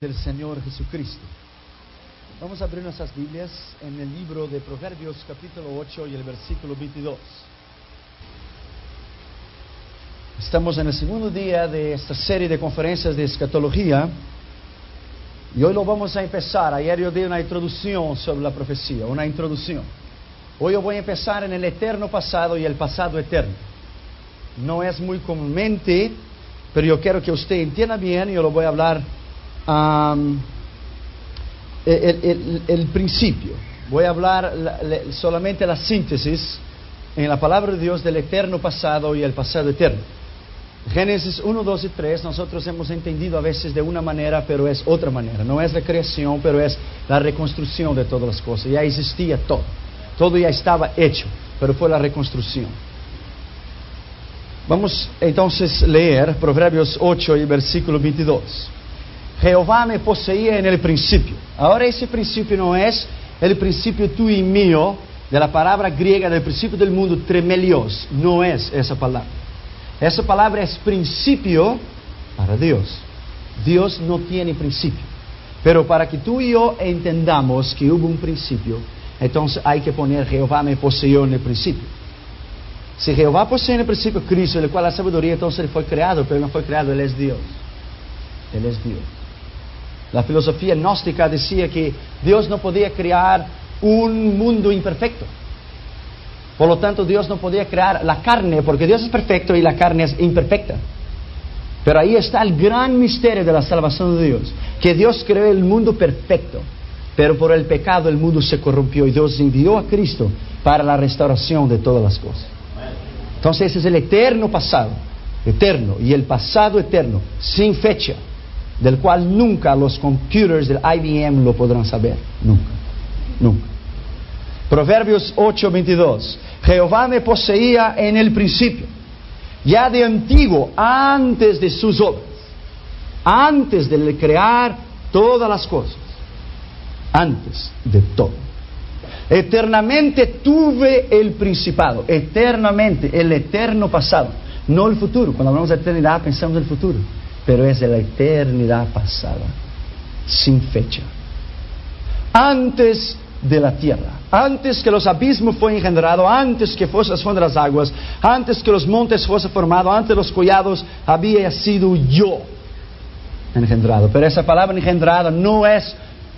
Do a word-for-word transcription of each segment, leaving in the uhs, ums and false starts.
Del Señor Jesucristo. Vamos a abrir nuestras Biblias en el libro de Proverbios capítulo ocho y el versículo veintidós. Estamos en el segundo día de esta serie de conferencias de escatología y hoy lo vamos a empezar. Ayer yo di una introducción sobre la profecía, una introducción. Hoy yo voy a empezar en el eterno pasado y el pasado eterno. No es muy comúnmente, pero yo quiero que usted entienda bien y yo lo voy a hablar Um, el, el, el principio. Voy a hablar la, la, solamente la síntesis en la palabra de Dios del eterno pasado y el pasado eterno. Génesis uno, dos y tres nosotros hemos entendido a veces de una manera, pero es otra manera. No es la creación, pero es la reconstrucción de todas las cosas. Ya existía todo, todo ya estaba hecho, pero fue la reconstrucción. Vamos entonces a leer Proverbios ocho y versículo veintidós. Jehová me poseía en el principio. Ahora ese principio no es el principio tuyo y mío, de la palabra griega del principio del mundo, tremelios. No es esa palabra. Esa palabra es principio para Dios. Dios no tiene principio. Pero para que tú y yo entendamos que hubo un principio, entonces hay que poner Jehová me poseyó en el principio. Si Jehová posee en el principio Cristo, el cual la sabiduría, entonces Él fue creado, pero no fue creado, Él es Dios. Él es Dios. La filosofía gnóstica decía que Dios no podía crear un mundo imperfecto. Por lo tanto, Dios no podía crear la carne, porque Dios es perfecto y la carne es imperfecta. Pero ahí está el gran misterio de la salvación de Dios, que Dios creó el mundo perfecto, pero por el pecado el mundo se corrompió y Dios envió a Cristo para la restauración de todas las cosas. Entonces ese es el eterno pasado, eterno, y el pasado eterno, sin fecha, del cual nunca los computers del I B M lo podrán saber. Nunca, nunca. Proverbios ocho, veintidós. Jehová me poseía en el principio, ya de antiguo, antes de sus obras, antes de crear todas las cosas, antes de todo. Eternamente tuve el principado, eternamente, el eterno pasado, no el futuro. Cuando hablamos de eternidad pensamos en el futuro, pero es de la eternidad pasada, sin fecha. Antes de la tierra, antes que los abismos fueron engendrados, antes que fuesen las aguas, antes que los montes fuesen formados, antes de los collados, había sido yo engendrado. Pero esa palabra engendrado no es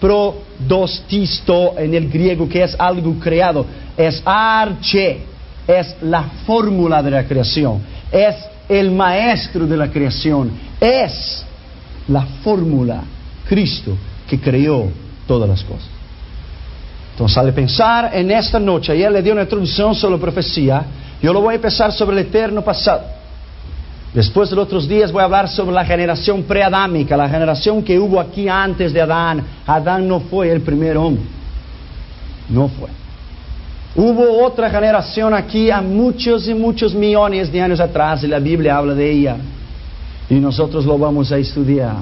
prodostisto en el griego, que es algo creado, es arche, es la fórmula de la creación, es el maestro de la creación, es la fórmula, Cristo, que creó todas las cosas. Entonces, al pensar en esta noche, ayer le di una introducción sobre la profecía, yo lo voy a empezar sobre el eterno pasado. Después de los otros días voy a hablar sobre la generación preadámica, la generación que hubo aquí antes de Adán. Adán no fue el primer hombre, no fue. Hubo otra generación aquí a muchos y muchos millones de años atrás y la Biblia habla de ella. Y nosotros lo vamos a estudiar.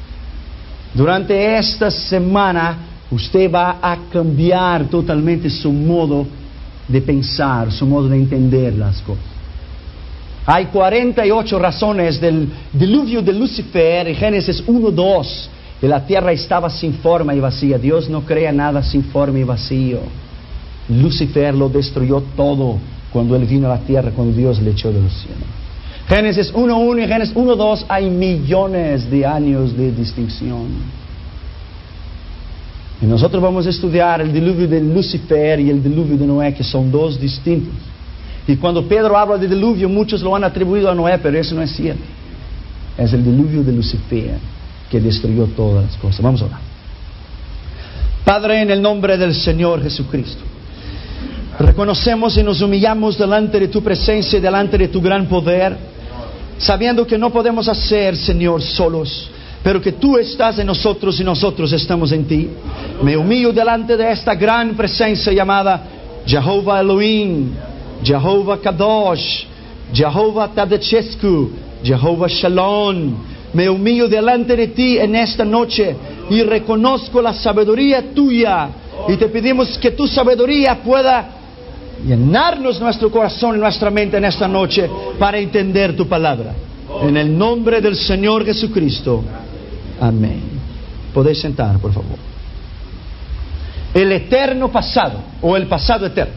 Durante esta semana usted va a cambiar totalmente su modo de pensar, su modo de entender las cosas. Hay cuarenta y ocho razones del diluvio de Lucifer en Génesis uno, dos. Que la tierra estaba sin forma y vacía. Dios no crea nada sin forma y vacío. Lucifer lo destruyó todo cuando él vino a la tierra, cuando Dios le echó de los cielos. Génesis uno, uno y Génesis uno, dos hay millones de años de distinción. Y nosotros vamos a estudiar el diluvio de Lucifer y el diluvio de Noé, que son dos distintos. Y cuando Pedro habla de diluvio, muchos lo han atribuido a Noé, pero eso no es cierto. Es el diluvio de Lucifer que destruyó todas las cosas. Vamos a orar. Padre, en el nombre del Señor Jesucristo, reconocemos y nos humillamos delante de tu presencia y delante de tu gran poder, sabiendo que no podemos hacer, Señor, solos, pero que tú estás en nosotros y nosotros estamos en ti. Me humillo delante de esta gran presencia llamada Jehová Elohim, Jehová Kadosh, Jehová Tadechesku, Jehová Shalom. Me humillo delante de ti en esta noche y reconozco la sabiduría tuya, y te pedimos que tu sabiduría pueda llenarnos nuestro corazón y nuestra mente en esta noche para entender tu palabra. En el nombre del Señor Jesucristo. Amén. Podéis sentar, por favor. El eterno pasado, o el pasado eterno.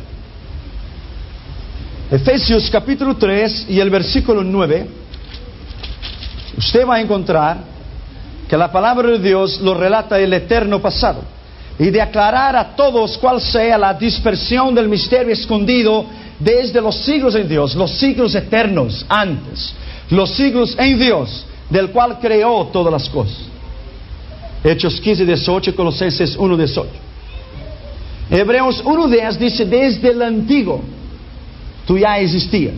Efesios capítulo tres y el versículo nueve. Usted va a encontrar que la palabra de Dios lo relata el eterno pasado. Y de aclarar a todos cuál sea la dispersión del misterio escondido desde los siglos en Dios, los siglos eternos antes, los siglos en Dios, del cual creó todas las cosas. Hechos quince, dieciocho, Colosenses uno, dieciocho. Hebreos uno, diez dice, desde el antiguo tú ya existías.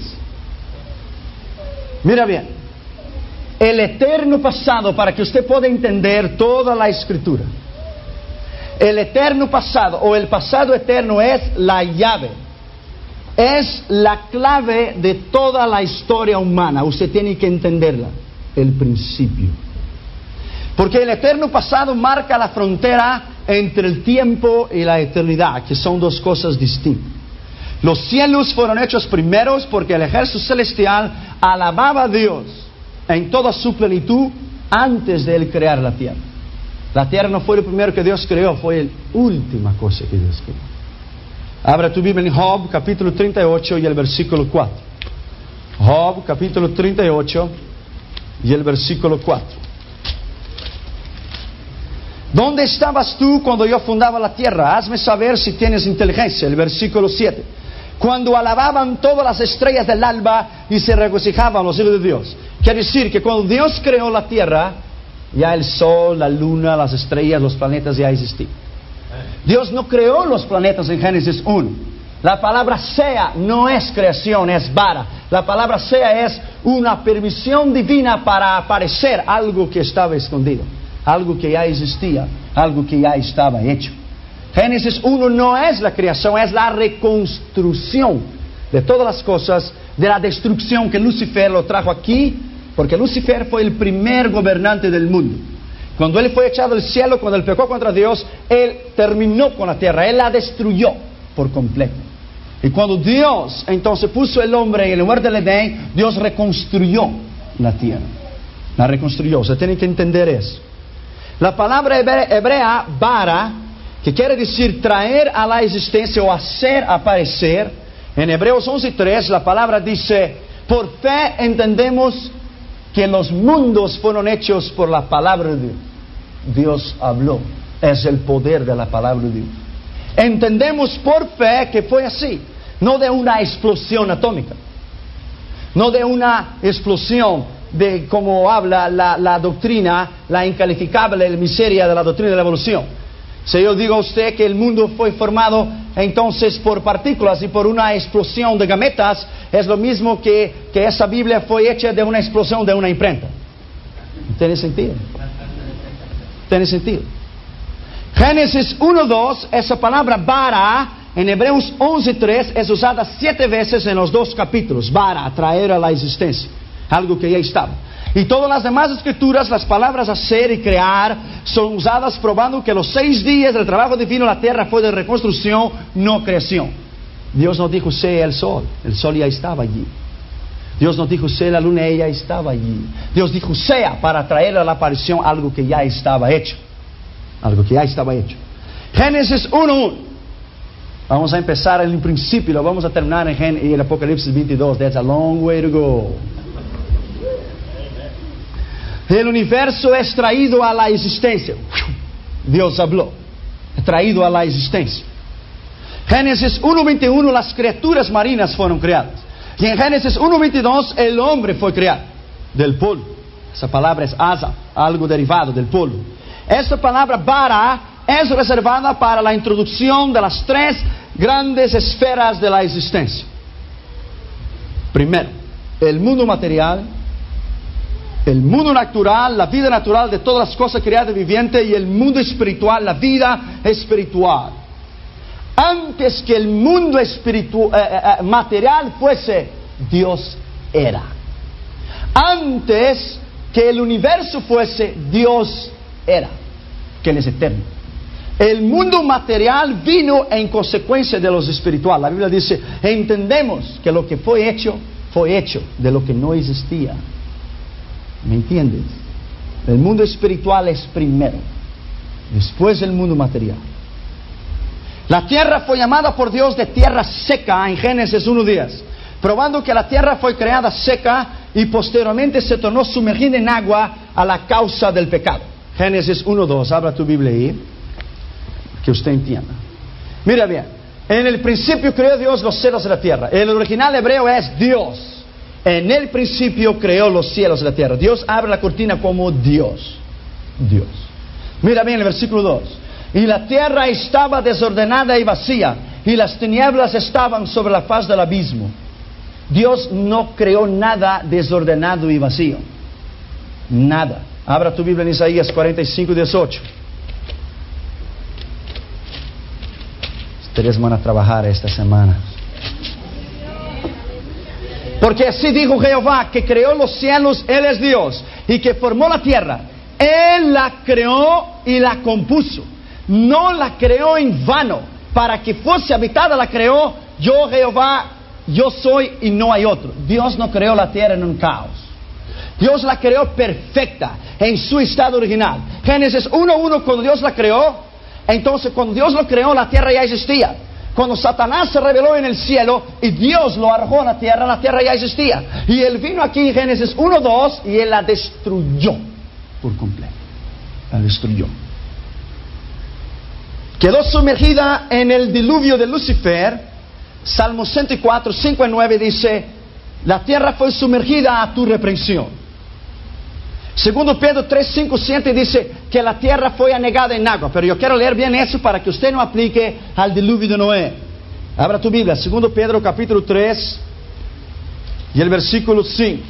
Mira bien, el eterno pasado, para que usted pueda entender toda la escritura. El eterno pasado o el pasado eterno es la llave, es la clave de toda la historia humana. Usted tiene que entenderla, el principio. Porque el eterno pasado marca la frontera entre el tiempo y la eternidad, que son dos cosas distintas. Los cielos fueron hechos primeros porque el ejército celestial alababa a Dios en toda su plenitud antes de Él crear la tierra. La tierra no fue lo primero que Dios creó, fue la última cosa que Dios creó. Abra tu Biblia en Job, capítulo treinta y ocho y el versículo cuatro. Job, capítulo treinta y ocho y el versículo cuatro. ¿Dónde estabas tú cuando yo fundaba la tierra? Hazme saber si tienes inteligencia. El versículo siete. Cuando alababan todas las estrellas del alba y se regocijaban los hijos de Dios. Quiere decir que cuando Dios creó la tierra, ya el sol, la luna, las estrellas, los planetas ya existían. Dios no creó los planetas en Génesis uno. La palabra sea no es creación, es bara. La palabra sea es una permisión divina para aparecer algo que estaba escondido, algo que ya existía, algo que ya estaba hecho. Génesis uno no es la creación, es la reconstrucción de todas las cosas, de la destrucción que Lucifer lo trajo aquí, porque Lucifer fue el primer gobernante del mundo. Cuando él fue echado del cielo, cuando él pecó contra Dios, él terminó con la tierra, él la destruyó por completo. Y cuando Dios entonces puso el hombre en el lugar del Edén, Dios reconstruyó la tierra, la reconstruyó. O sea, tienen que entender eso. La palabra hebrea, bara, que quiere decir traer a la existencia o hacer aparecer, en Hebreos once tres la palabra dice, por fe entendemos que los mundos fueron hechos por la palabra de Dios. Dios habló, es el poder de la palabra de Dios. Entendemos por fe que fue así, no de una explosión atómica, no de una explosión de como habla la, la doctrina, la incalificable miseria de la doctrina de la evolución. Si yo digo a usted que el mundo fue formado entonces por partículas y por una explosión de gametas, es lo mismo que, que esa Biblia fue hecha de una explosión de una imprenta. ¿Tiene sentido? ¿Tiene sentido? Génesis uno dos, esa palabra bara, en Hebreos once tres, es usada siete veces en los dos capítulos. Bara, traer a la existencia, algo que ya estaba. Y todas las demás escrituras, las palabras hacer y crear, son usadas probando que los seis días del trabajo divino la tierra fue de reconstrucción, no creación. Dios no dijo sea el sol, el sol ya estaba allí. Dios no dijo sea la luna, ella estaba allí. Dios dijo sea para traer a la aparición algo que ya estaba hecho. Algo que ya estaba hecho. Génesis uno uno. Vamos a empezar en el principio y lo vamos a terminar en, en el Apocalipsis veintidós. That's a long way to go. El universo es traído a la existencia. Dios habló. Traído a la existencia. Génesis uno veintiuno, las criaturas marinas fueron creadas. Y en Génesis uno veintidós, el hombre fue creado del polvo. Esa palabra es asa, algo derivado del polvo. Esta palabra bara es reservada para la introducción de las tres grandes esferas de la existencia. Primero, el mundo material, el mundo natural, la vida natural de todas las cosas creadas y vivientes, y el mundo espiritual, la vida espiritual. Antes que el mundo espiritual, eh, eh, material fuese, Dios era. Antes que el universo fuese, Dios era, que Él es eterno. El mundo material vino en consecuencia de lo espiritual. La Biblia dice, entendemos que lo que fue hecho, fue hecho de lo que no existía. ¿Me entiendes? El mundo espiritual es primero. después del mundo material. La tierra fue llamada por Dios de tierra seca en Génesis uno diez, probando que la tierra fue creada seca y posteriormente se tornó sumergida en agua a la causa del pecado. Génesis uno dos, abra tu Biblia ahí, que usted entienda. Mira bien, en el principio creó Dios los cielos y la tierra. El original hebreo es Dios. En el principio creó los cielos y la tierra. Dios abre la cortina como Dios. Dios. Mira bien el versículo dos. Y la tierra estaba desordenada y vacía, y las tinieblas estaban sobre la faz del abismo. Dios no creó nada desordenado y vacío. Nada. Abra tu Biblia en Isaías cuarenta y cinco, dieciocho. Ustedes van a trabajar esta semana. Porque así dijo Jehová, que creó los cielos, Él es Dios, y que formó la tierra. Él la creó y la compuso. No la creó en vano. Para que fuese habitada la creó. Yo Jehová, yo soy y no hay otro. Dios no creó la tierra en un caos. Dios la creó perfecta en su estado original. Génesis uno uno, cuando Dios la creó, entonces cuando Dios lo creó, la tierra ya existía. Cuando Satanás se rebeló en el cielo y Dios lo arrojó a la tierra, la tierra ya existía. Y Él vino aquí en Génesis uno dos y Él la destruyó por completo. La destruyó. Quedó sumergida en el diluvio de Lucifer. Salmo ciento cuatro, cinco y nueve dice: la tierra fue sumergida a tu reprensión. Segundo Pedro tres, cinco, siete dice que la tierra fue anegada en agua. Pero yo quiero leer bien eso para que usted no aplique al diluvio de Noé. Abra tu Biblia, Segundo Pedro capítulo tres y el versículo cinco.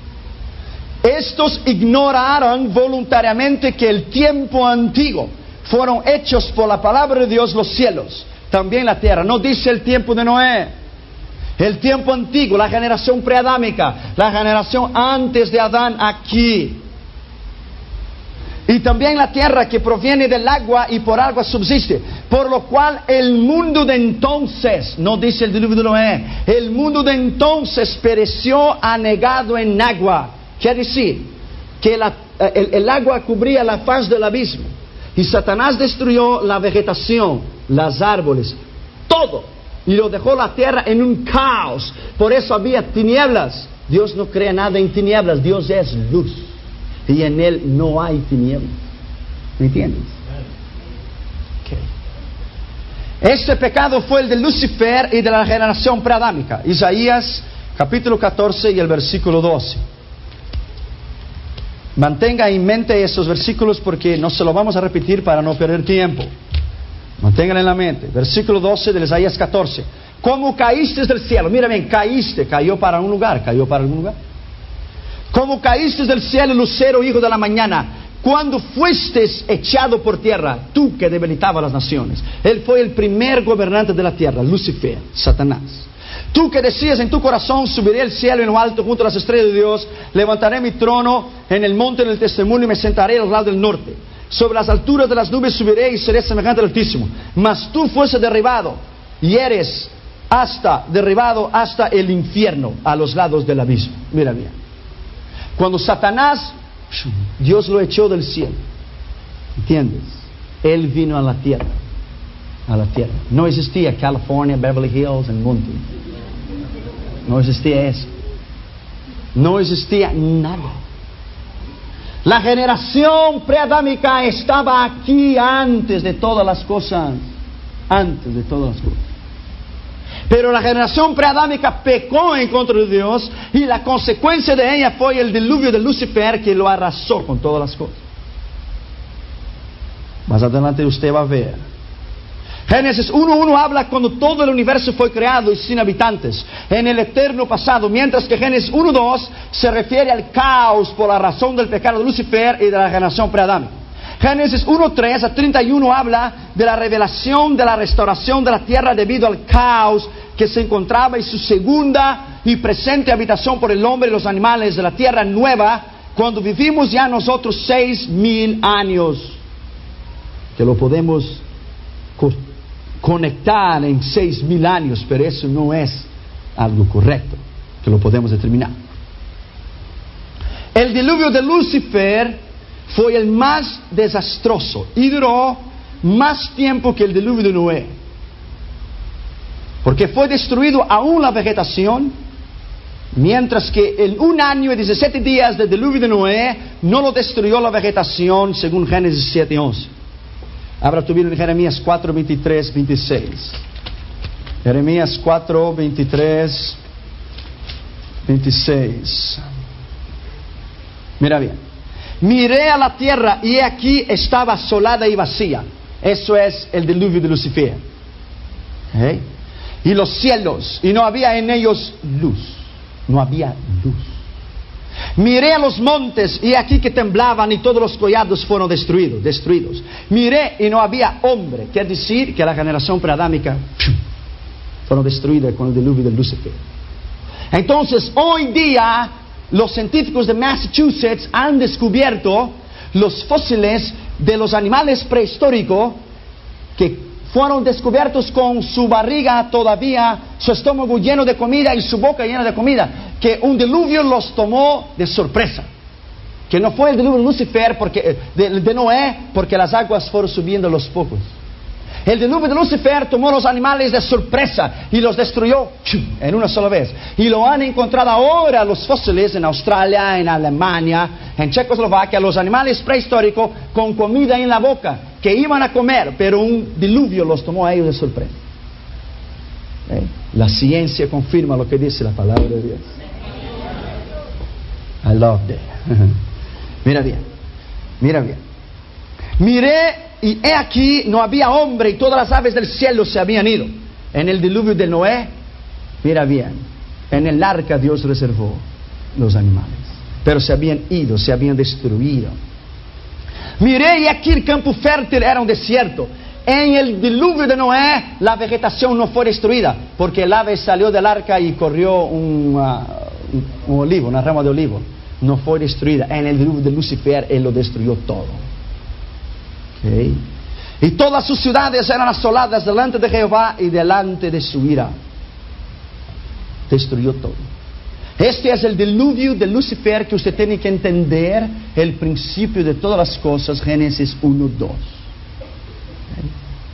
Estos ignoraron voluntariamente que el tiempo antiguo fueron hechos por la palabra de Dios los cielos, también la tierra. No dice el tiempo de Noé. El tiempo antiguo, la generación preadámica, la generación antes de Adán aquí. Y también la tierra que proviene del agua y por agua subsiste. Por lo cual el mundo de entonces, no dice el diluvio de Noé, el mundo de entonces pereció anegado en agua. Quiere decir que la, el, el agua cubría la faz del abismo. Y Satanás destruyó la vegetación, los árboles, todo. Y lo dejó la tierra en un caos. Por eso había tinieblas. Dios no crea nada en tinieblas. Dios es luz. Y en Él no hay tinieblas. ¿Me entiendes? Okay. Este pecado fue el de Lucifer y de la generación preadámica. Isaías capítulo catorce y el versículo doce. Mantenga en mente esos versículos porque no se los vamos a repetir para no perder tiempo. Manténganlo en la mente. Versículo doce de Isaías catorce. Como caíste del cielo. Mira bien, caíste. Cayó para un lugar. Cayó para algún lugar. Como caíste del cielo, lucero, hijo de la mañana. Cuando fuiste echado por tierra, tú que debilitabas las naciones. Él fue el primer gobernante de la tierra, Lucifer, Satanás. Tú que decías en tu corazón: subiré al cielo en lo alto junto a las estrellas de Dios. Levantaré mi trono en el monte del testimonio y me sentaré al lado del norte. Sobre las alturas de las nubes subiré y seré semejante al Altísimo. Mas tú fuiste derribado y eres hasta derribado hasta el infierno, a los lados del abismo. Mira bien. Cuando Satanás, Dios lo echó del cielo, ¿entiendes? Él vino a la tierra. A la tierra. No existía California, Beverly Hills and Monte. No existía eso. No existía nada. La generación preadámica estaba aquí antes de todas las cosas. Antes de todas las cosas. Pero la generación preadámica pecó en contra de Dios y la consecuencia de ella fue el diluvio de Lucifer que lo arrasó con todas las cosas. Más adelante usted va a ver. Génesis uno uno habla cuando todo el universo fue creado y sin habitantes, en el eterno pasado, mientras que Génesis uno dos se refiere al caos por la razón del pecado de Lucifer y de la generación preadámica. Génesis uno tres a treinta y uno habla de la revelación de la restauración de la tierra debido al caos que se encontraba y su segunda y presente habitación por el hombre y los animales de la tierra nueva, cuando vivimos ya nosotros seis mil años, que lo podemos conectar en seis mil años, pero eso no es algo correcto, que lo podemos determinar. El diluvio de Lucifer fue el más desastroso y duró más tiempo que el diluvio de Noé. Porque fue destruido aún la vegetación, mientras que en un año y diecisiete días del diluvio de Noé no lo destruyó la vegetación, según Génesis siete once. Abra tu Biblia en Jeremías cuatro, veintitrés, veintiséis. Jeremías cuatro, veintitrés, veintiséis. Mira bien. Miré a la tierra y he aquí estaba asolada y vacía. Eso es el diluvio de Lucifer. ¿Eh? Y los cielos, y no había en ellos luz. No había luz. Miré a los montes y aquí que temblaban y todos los collados fueron destruidos, destruidos. Miré y no había hombre. Quiere decir que la generación preadámica fueron destruidas con el diluvio de Lucifer. Entonces, hoy día, los científicos de Massachusetts han descubierto los fósiles de los animales prehistóricos que fueron descubiertos con su barriga todavía, su estómago lleno de comida y su boca llena de comida, que un diluvio los tomó de sorpresa, que no fue el diluvio de Lucifer porque, de, de Noé, porque las aguas fueron subiendo a los pocos. El diluvio de Lucifer tomó los animales de sorpresa y los destruyó en una sola vez. Y lo han encontrado ahora los fósiles en Australia, en Alemania, en Checoslovaquia, los animales prehistóricos con comida en la boca, que iban a comer, pero un diluvio los tomó a ellos de sorpresa. ¿Eh? La ciencia confirma lo que dice la palabra de Dios. I love that. Mira bien, mira bien. Miré y he aquí no había hombre y todas las aves del cielo se habían ido. En el diluvio de Noé, mira bien, en el arca Dios reservó los animales, pero se habían ido, se habían destruido. Miré y aquí el campo fértil era un desierto. En el diluvio de Noé la vegetación no fue destruida, porque el ave salió del arca y corrió un, uh, un olivo, una rama de olivo. No fue destruida. En el diluvio de Lucifer Él lo destruyó todo. Okay. Y todas sus ciudades eran asoladas delante de Jehová y delante de su ira. Destruyó todo. Este es el diluvio de Lucifer que usted tiene que entender el principio de todas las cosas, Génesis uno, dos. Okay.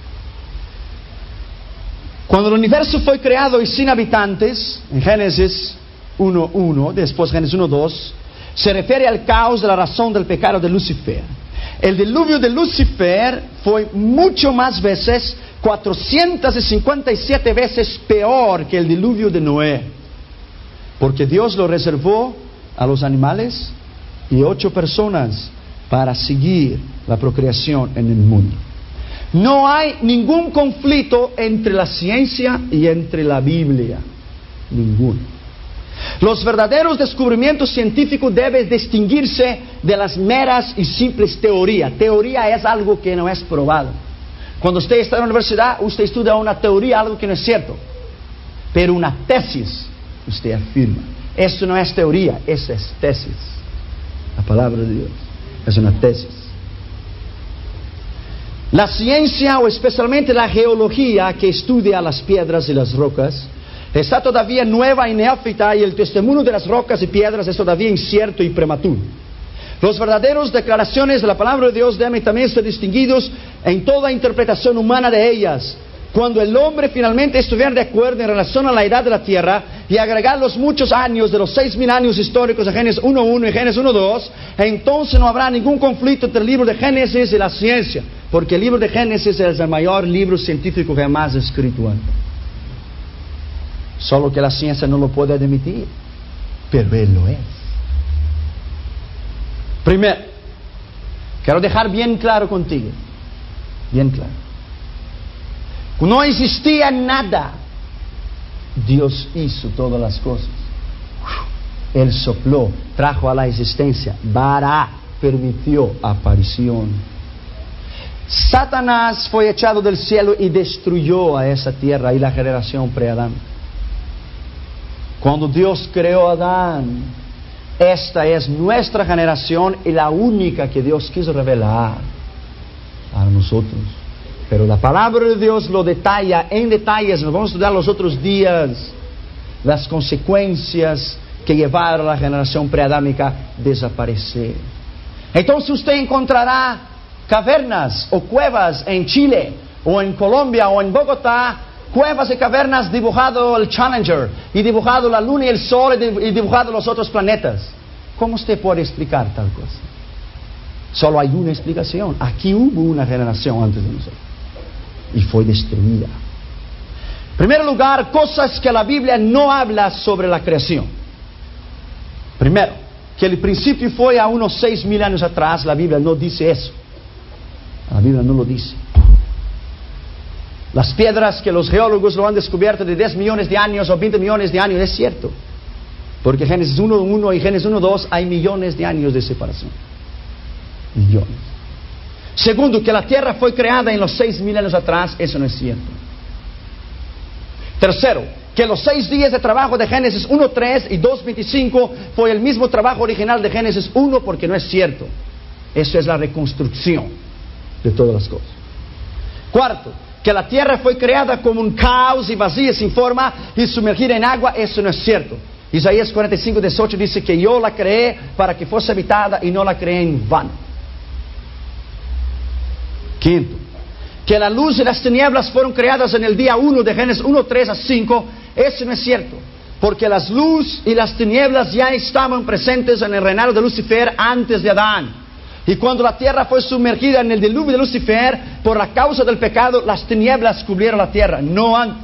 Cuando el universo fue creado y sin habitantes, en Génesis uno, uno, después Génesis uno, dos, se refiere al caos de la razón del pecado de Lucifer. El diluvio de Lucifer fue mucho más veces, cuatrocientas cincuenta y siete veces peor que el diluvio de Noé, porque Dios lo reservó a los animales y ocho personas para seguir la procreación en el mundo. No hay ningún conflicto entre la ciencia y entre la Biblia, ninguno. Los verdaderos descubrimientos científicos deben distinguirse de las meras y simples teorías. Teoría es algo que no es probado. Cuando usted está en la universidad, usted estudia una teoría, algo que no es cierto. Pero una tesis, usted afirma. Eso no es teoría, eso es tesis. La palabra de Dios es una tesis. La ciencia, o especialmente la geología, que estudia las piedras y las rocas, está todavía nueva y neófita, y el testimonio de las rocas y piedras es todavía incierto y prematuro. Las verdaderas declaraciones de la palabra de Dios deben también ser distinguidos en toda interpretación humana de ellas. Cuando el hombre finalmente estuviera de acuerdo en relación a la edad de la tierra y agregar los muchos años de los seis mil años históricos de Génesis uno, uno y Génesis uno, dos, entonces no habrá ningún conflicto entre el libro de Génesis y la ciencia, porque el libro de Génesis es el mayor libro científico jamás escrito antes. Solo que la ciencia no lo puede admitir, pero Él lo es. Primero, quiero dejar bien claro contigo, bien claro. No existía nada, Dios hizo todas las cosas. Él sopló, trajo a la existencia, Bara, permitió aparición. Satanás fue echado del cielo y destruyó a esa tierra y la generación pre-Adán. Cuando Dios creó a Adán, esta es nuestra generación y la única que Dios quiso revelar a nosotros. Pero la palabra de Dios lo detalla en detalles. Nos vamos a estudiar los otros días las consecuencias que llevaron a la generación preadámica a desaparecer. Entonces usted encontrará cavernas o cuevas en Chile, o en Colombia, o en Bogotá, cuevas y cavernas dibujado el Challenger, y dibujado la Luna y el Sol, y dibujado los otros planetas. ¿Cómo usted puede explicar tal cosa? Solo hay una explicación. Aquí hubo una generación antes de nosotros, y fue destruida. En primer lugar, cosas que la Biblia no habla sobre la creación. Primero, que el principio fue a unos seis mil años atrás. La Biblia no dice eso. La Biblia no lo dice. Las piedras que los geólogos lo han descubierto de diez millones de años o veinte millones de años, es cierto. Porque Génesis uno uno y Génesis uno dos hay millones de años de separación. Millones. Segundo, que la tierra fue creada en los seis mil años atrás, eso no es cierto. Tercero, que los seis días de trabajo de Génesis uno tres y dos veinticinco fue el mismo trabajo original de Génesis uno, porque no es cierto. Eso es la reconstrucción de todas las cosas. Cuarto, que la tierra fue creada como un caos y vacía, sin forma y sumergida en agua, eso no es cierto. Isaías cuarenta y cinco, dieciocho dice que yo la creé para que fuese habitada y no la creé en vano. Quinto, que la luz y las tinieblas fueron creadas en el día uno de Génesis uno, tres a cinco, eso no es cierto, porque las luz y las tinieblas ya estaban presentes en el reinado de Lucifer antes de Adán. Y cuando la tierra fue sumergida en el diluvio de Lucifer, por la causa del pecado, las tinieblas cubrieron la tierra, no antes.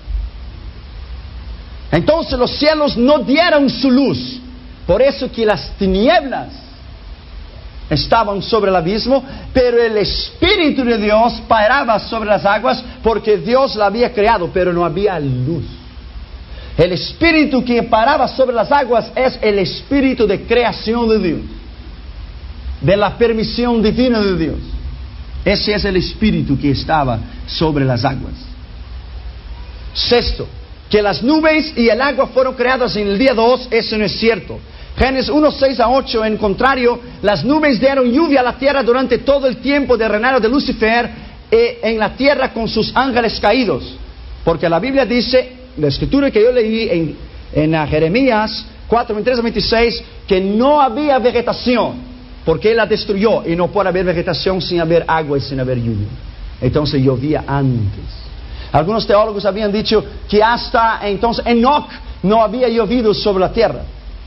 Entonces los cielos no dieron su luz, por eso que las tinieblas estaban sobre el abismo, pero el Espíritu de Dios pairaba sobre las aguas, porque Dios la había creado, pero no había luz. El Espíritu que paraba sobre las aguas es el Espíritu de creación de Dios, de la permisión divina de Dios. Ese es el Espíritu que estaba sobre las aguas. Sexto, que las nubes y el agua fueron creadas en el día dos, eso no es cierto. Génesis uno, seis a ocho, en contrario, las nubes dieron lluvia a la tierra durante todo el tiempo del reinado de Lucifer, eh, en la tierra con sus ángeles caídos. Porque la Biblia dice, la escritura que yo leí en, en Jeremías cuatro, veintitrés a veintiséis, que no había vegetación, porque Él la destruyó, y no puede haber vegetación sin haber agua y sin haber lluvia. Entonces llovía antes. Algunos teólogos habían dicho que hasta entonces Enoch no había llovido sobre la tierra.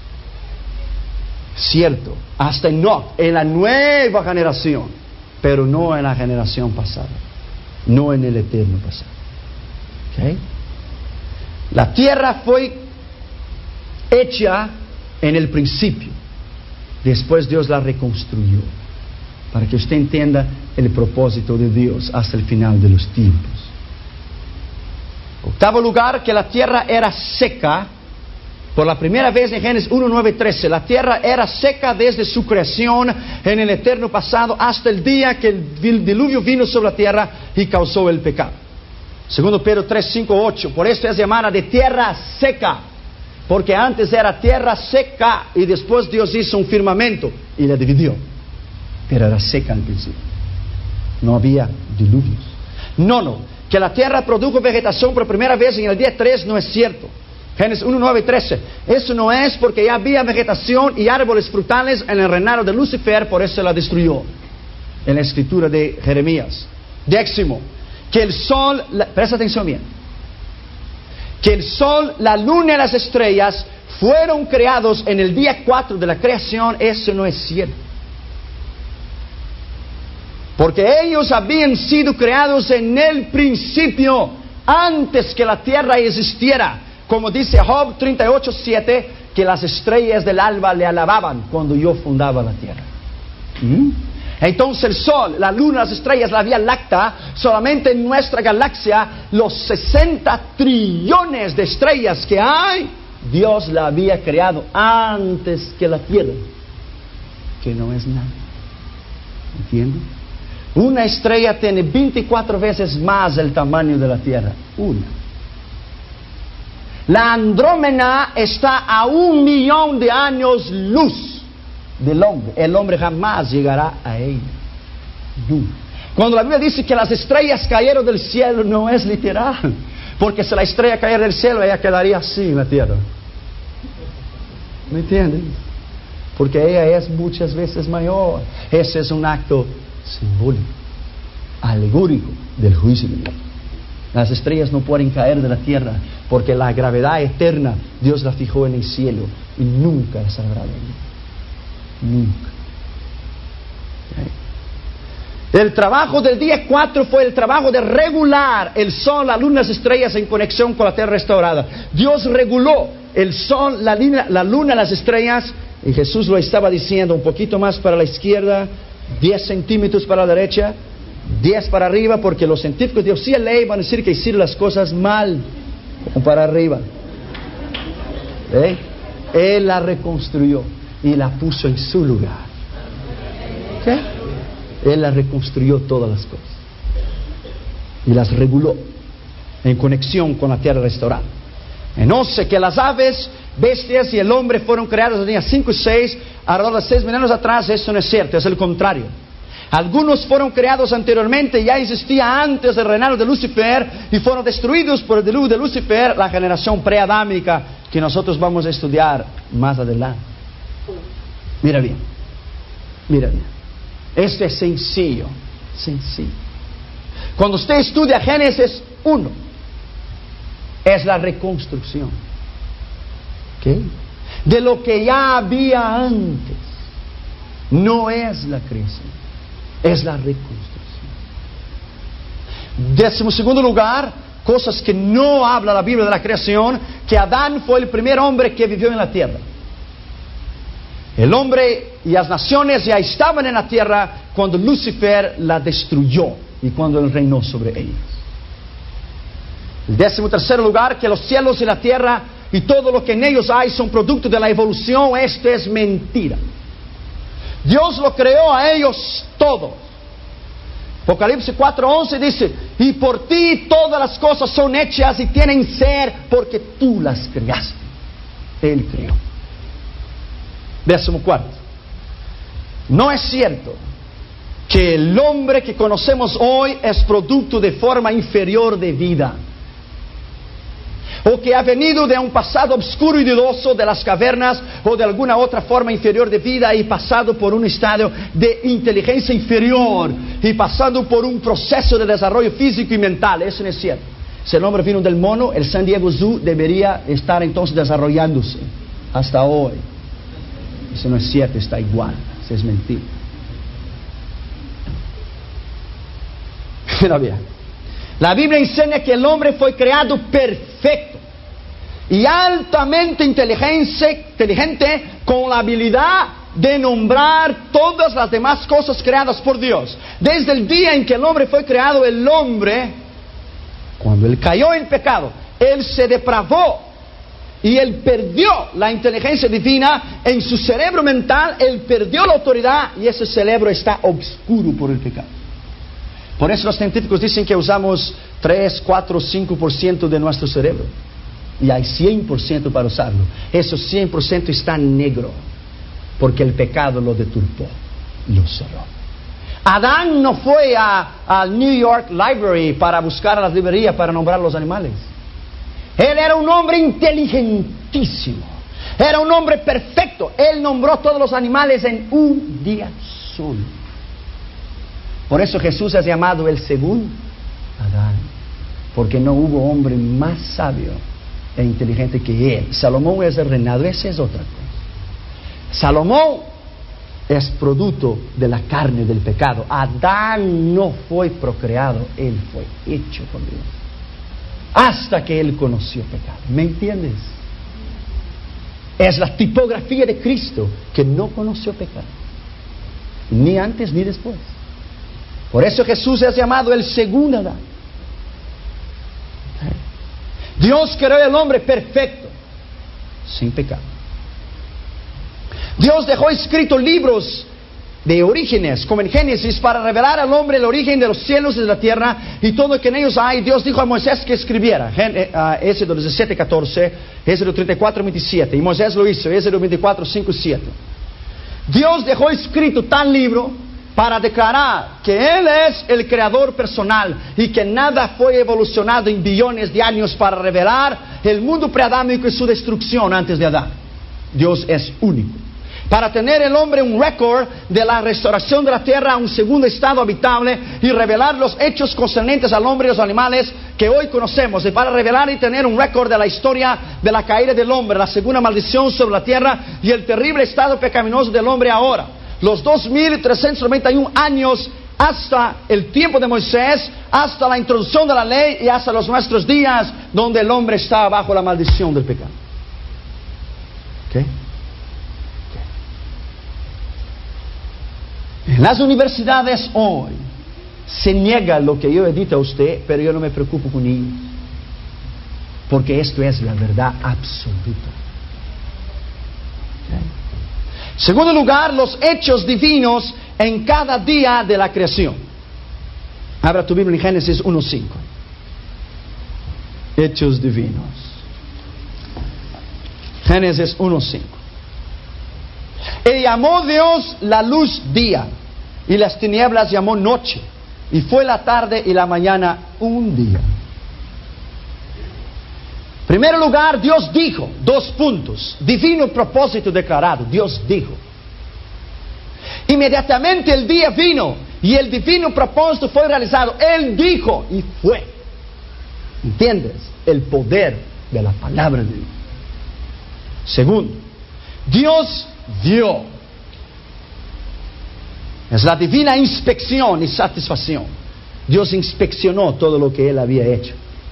Cierto, hasta Enoch, en la nueva generación, pero no en la generación pasada, no en el eterno pasado. ¿Okay? La tierra fue hecha en el principio, después Dios la reconstruyó, para que usted entienda el propósito de Dios hasta el final de los tiempos. Octavo lugar, que la tierra era seca. Por la primera vez en Génesis uno, nueve, trece, la tierra era seca desde su creación en el eterno pasado hasta el día que el diluvio vino sobre la tierra y causó el pecado. Segundo Pedro tres, cinco, ocho, por esto es llamada de tierra seca, porque antes era tierra seca y después Dios hizo un firmamento y la dividió, pero era seca al principio, no había diluvios. Nono, que la tierra produjo vegetación por primera vez en el día tres, no es cierto. Génesis uno, nueve, trece. Eso no es porque ya había vegetación y árboles frutales en el reinado de Lucifer, por eso la destruyó. En la escritura de Jeremías. Décimo, que el sol, la, presta atención bien, que el sol, la luna y las estrellas fueron creados en el día cuatro de la creación, eso no es cierto. Porque ellos habían sido creados en el principio, antes que la tierra existiera. Como dice Job treinta y ocho, siete, que las estrellas del alba le alababan cuando yo fundaba la tierra. ¿Mm? Entonces el sol, la luna, las estrellas, la Vía Láctea, solamente en nuestra galaxia, los sesenta trillones de estrellas que hay, Dios la había creado antes que la tierra, que no es nada. ¿Entienden? Una estrella tiene veinticuatro veces más el tamaño de la tierra. Una. La Andrómeda está a un millón de años luz del hombre. El hombre jamás llegará a ella. Cuando la Biblia dice que las estrellas cayeron del cielo, no es literal. Porque si la estrella cayera del cielo, ella quedaría así en la tierra. ¿Me entienden? porque ella es muchas veces mayor. Ese es un acto simbólico, alegórico del juicio de Dios. Las estrellas no pueden caer de la tierra, porque la gravedad eterna Dios la fijó en el cielo y nunca la saldrá de allí. Nunca. El trabajo del día cuatro fue el trabajo de regular el sol, la luna, las estrellas en conexión con la tierra restaurada. Dios reguló el sol, la luna, la luna, las estrellas, y Jesús lo estaba diciendo, un poquito más para la izquierda, diez centímetros para la derecha, diez para arriba, porque los científicos de U C L A van a decir que hicieron las cosas mal, como para arriba. ¿Eh? Él la reconstruyó y la puso en su lugar. ¿Qué? Él la reconstruyó todas las cosas y las reguló en conexión con la tierra restaurada. Entonces que las aves, bestias y el hombre fueron creados en el día cinco y seis, alrededor de seis mil años atrás. Eso no es cierto, es el contrario. Algunos fueron creados anteriormente, ya existía antes del reinado de Lucifer, y fueron destruidos por el diluvio de Lucifer, la generación preadámica que nosotros vamos a estudiar más adelante. Mira bien, mira bien. Esto es sencillo, sencillo. Cuando usted estudia Génesis uno, es la reconstrucción, ¿okay?, de lo que ya había antes. No es la creación, es la reconstrucción. Décimo segundo lugar, cosas que no habla la Biblia de la creación, que Adán fue el primer hombre que vivió en la tierra. El hombre y las naciones ya estaban en la tierra cuando Lucifer la destruyó y cuando él reinó sobre ellas. El décimo tercer lugar, que los cielos y la tierra y todo lo que en ellos hay son producto de la evolución. Esto es mentira. Dios lo creó a ellos todos. Apocalipsis cuatro once dice: y por ti todas las cosas son hechas y tienen ser, porque tú las creaste. Él creó. Décimo cuarto, no es cierto que el hombre que conocemos hoy es producto de forma inferior de vida, o que ha venido de un pasado oscuro y dudoso de las cavernas, o de alguna otra forma inferior de vida, y pasado por un estadio de inteligencia inferior, y pasando por un proceso de desarrollo físico y mental. Eso no es cierto. Si el hombre vino del mono, el San Diego Zoo debería estar entonces desarrollándose hasta hoy. Eso no es cierto, está igual, eso es mentira. Mira bien, la Biblia enseña que el hombre fue creado perfecto y altamente inteligente, con la habilidad de nombrar todas las demás cosas creadas por Dios. Desde el día en que el hombre fue creado, el hombre, cuando él cayó en pecado, él se depravó. Y él perdió la inteligencia divina en su cerebro mental, él perdió la autoridad y ese cerebro está oscuro por el pecado. Por eso los científicos dicen que usamos tres, cuatro, cinco por ciento de nuestro cerebro. Y hay cien por ciento para usarlo. Eso cien por ciento está negro, porque el pecado lo deturpó, lo cerró. Adán no fue al New York Library para buscar a las librerías para nombrar los animales. Él era un hombre inteligentísimo, era un hombre perfecto. Él nombró todos los animales en un día solo. Por eso Jesús es llamado el segundo Adán, porque no hubo hombre más sabio e inteligente que él. Salomón es el reinado, esa es otra cosa. Salomón es producto de la carne, del pecado. Adán no fue procreado, él fue hecho por Dios, hasta que él conoció pecado. ¿Me entiendes? Es la tipografía de Cristo, que no conoció pecado, ni antes ni después. Por eso Jesús es llamado el segundo Adán. Dios creó al hombre perfecto, sin pecado. Dios dejó escritos libros de orígenes, como en Génesis, para revelar al hombre el origen de los cielos y de la tierra y todo lo que en ellos hay. Dios dijo a Moisés que escribiera. Éxodo diecisiete, catorce, Éxodo treinta y cuatro, veintisiete. Y Moisés lo hizo, Éxodo veinticuatro, cinco y siete. Dios dejó escrito tal libro para declarar que Él es el creador personal y que nada fue evolucionado en billones de años para revelar el mundo preadámico y su destrucción antes de Adán. Dios es único. para tener el hombre un récord de la restauración de la tierra a un segundo estado habitable y revelar los hechos concernientes al hombre y los animales que hoy conocemos, y para revelar y tener un récord de la historia de la caída del hombre, la segunda maldición sobre la tierra y el terrible estado pecaminoso del hombre ahora. Los dos mil trescientos noventa y uno años hasta el tiempo de Moisés, hasta la introducción de la ley y hasta los nuestros días, donde el hombre está bajo la maldición del pecado. ¿Okay? En las universidades hoy se niega lo que yo he dicho a usted, pero yo no me preocupo con ellos, porque esto es la verdad absoluta. ¿Okay? Segundo lugar, los hechos divinos en cada día de la creación. Abra tu Biblia en Génesis uno cinco. Hechos divinos. Génesis uno cinco. Y llamó Dios la luz día, y las tinieblas llamó noche, y fue la tarde y la mañana un día. Primer lugar, Dios dijo, dos puntos, divino propósito declarado, Dios dijo. Inmediatamente el día vino y el divino propósito fue realizado. Él dijo y fue. ¿Entiendes? El poder de la palabra de Dios. Segundo, Dios dio. Es la divina inspección y satisfacción. Dios inspeccionó todo lo que Él había hecho.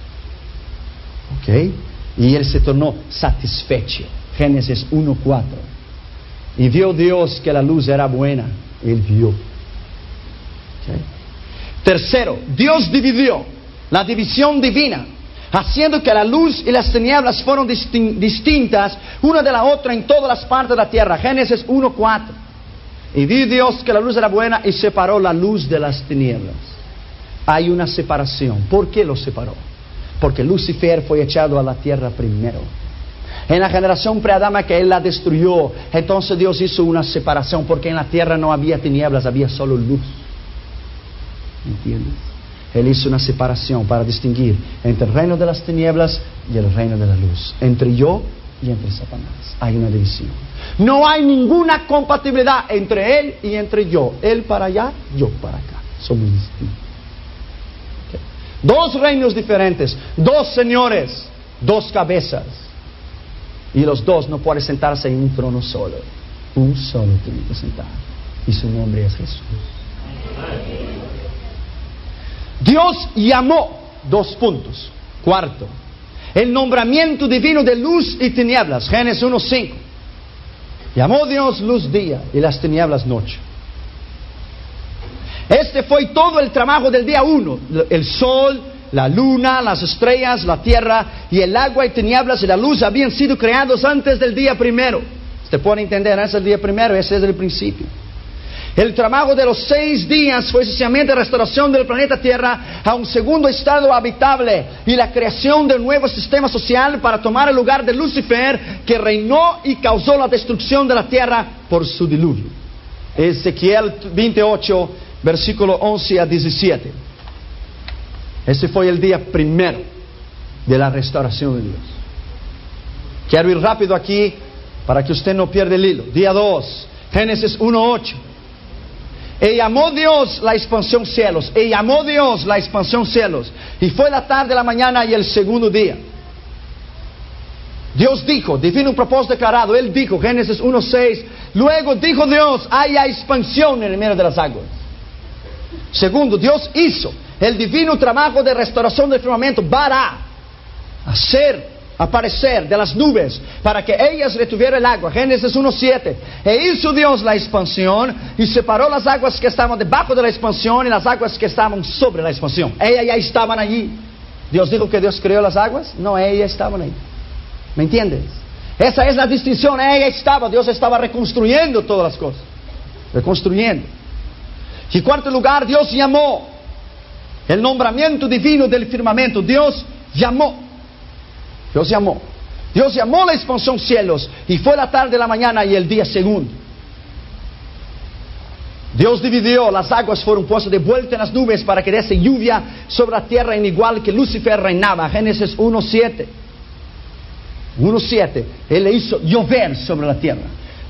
¿Ok? Y Él se tornó satisfecho. Génesis uno cuatro. Y vio Dios que la luz era buena. Él vio. ¿Okay? Tercero, Dios dividió. La división divina, haciendo que la luz y las tinieblas fueron distin- distintas una de la otra en todas las partes de la tierra. Génesis uno cuatro. Y vio Dios que la luz era buena y separó la luz de las tinieblas. Hay una separación. ¿Por qué lo separó? Porque Lucifer fue echado a la tierra primero. En la generación preadama que Él la destruyó, entonces Dios hizo una separación, porque en la tierra no había tinieblas, había solo luz. ¿Entiendes? Él hizo una separación para distinguir entre el reino de las tinieblas y el reino de la luz, entre yo y entre Satanás. Hay una división. No hay ninguna compatibilidad entre Él y entre yo. Él para allá, yo para acá. Somos distintos. ¿Okay? Dos reinos diferentes, dos señores, dos cabezas. Y los dos no pueden sentarse en un trono solo. Un solo tiene que sentar. Y su nombre es Jesús. Dios llamó, dos puntos. Cuarto, el nombramiento divino de luz y tinieblas. Génesis uno cinco. Llamó Dios luz día y las tinieblas noche. Este fue todo el trabajo del día uno. El sol, la luna, las estrellas, la tierra y el agua y tinieblas y la luz habían sido creados antes del día primero. Usted puede entender, ese es el día primero, ese es el principio. El trabajo de los seis días fue esencialmente la restauración del planeta Tierra a un segundo estado habitable y la creación de un nuevo sistema social para tomar el lugar de Lucifer, que reinó y causó la destrucción de la tierra por su diluvio. Ezequiel veintiocho, versículo once a diecisiete. Ese fue el día primero de la restauración de Dios. Quiero ir rápido aquí para que usted no pierda el hilo. Día dos, Génesis uno ocho. Y llamó Dios la expansión cielos. Y llamó Dios la expansión cielos. Y fue la tarde, la mañana y el segundo día. Dios dijo, divino propósito declarado. Él dijo, Génesis uno seis. Luego dijo Dios, haya expansión en el medio de las aguas. Segundo, Dios hizo el divino trabajo de restauración del firmamento para hacer aparecer de las nubes para que ellas retuvieran el agua. Génesis uno siete. E hizo Dios la expansión y separó las aguas que estaban debajo de la expansión y las aguas que estaban sobre la expansión. Ellas ya estaban allí. Dios dijo que Dios creó las aguas. No, ellas estaban ahí. ¿Me entiendes? Esa es la distinción. Ella estaba, Dios estaba reconstruyendo todas las cosas. Reconstruyendo. Y en cuarto lugar, Dios llamó. El nombramiento divino del firmamento. Dios llamó. Dios llamó. Dios llamó la expansión cielos. Y fue la tarde, la mañana y el día segundo. Dios dividió. Las aguas fueron puestas de vuelta en las nubes para que diese lluvia sobre la tierra, en igual que Lucifer reinaba. Génesis uno siete. uno siete. Él le hizo llover sobre la tierra.